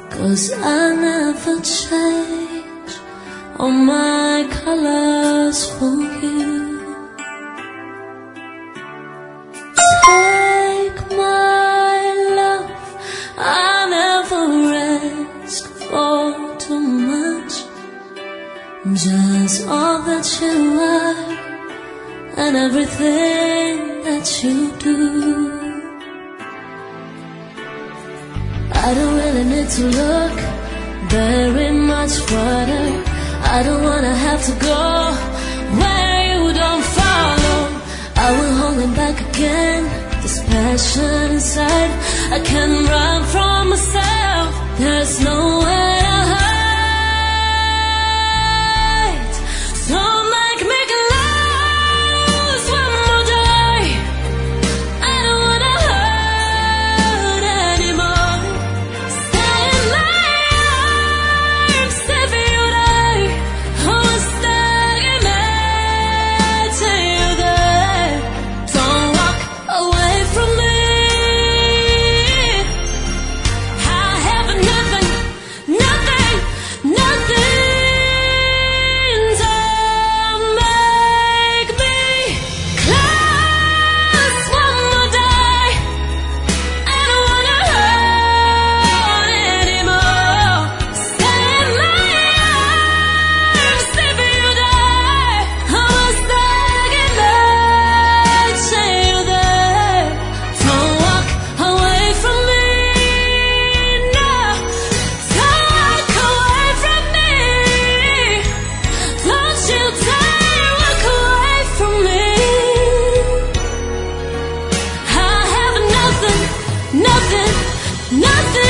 'cause I never change all my colors for you. Take my love, I never ask for too much, just all that you are and everything that you do. I don't really need to look very much further. I don't wanna have to go where you don't follow. I will hold it back again, this passion inside. I can't run from myself, there's nowhere to hide. So make me close one more day. I don't wanna hurt anymore. Stay in my arms every day. Oh, stay in there till you're there. Don't walk away from me. I have nothing, nothing, nothing to make me close one more day. I don't wanna hurt anymore. Stay in my arms every day. I was stuck in there till you're there. Don't walk away from me. No, don't walk away from me. Don't you dare walk away from me. I have nothing, nothing, nothing.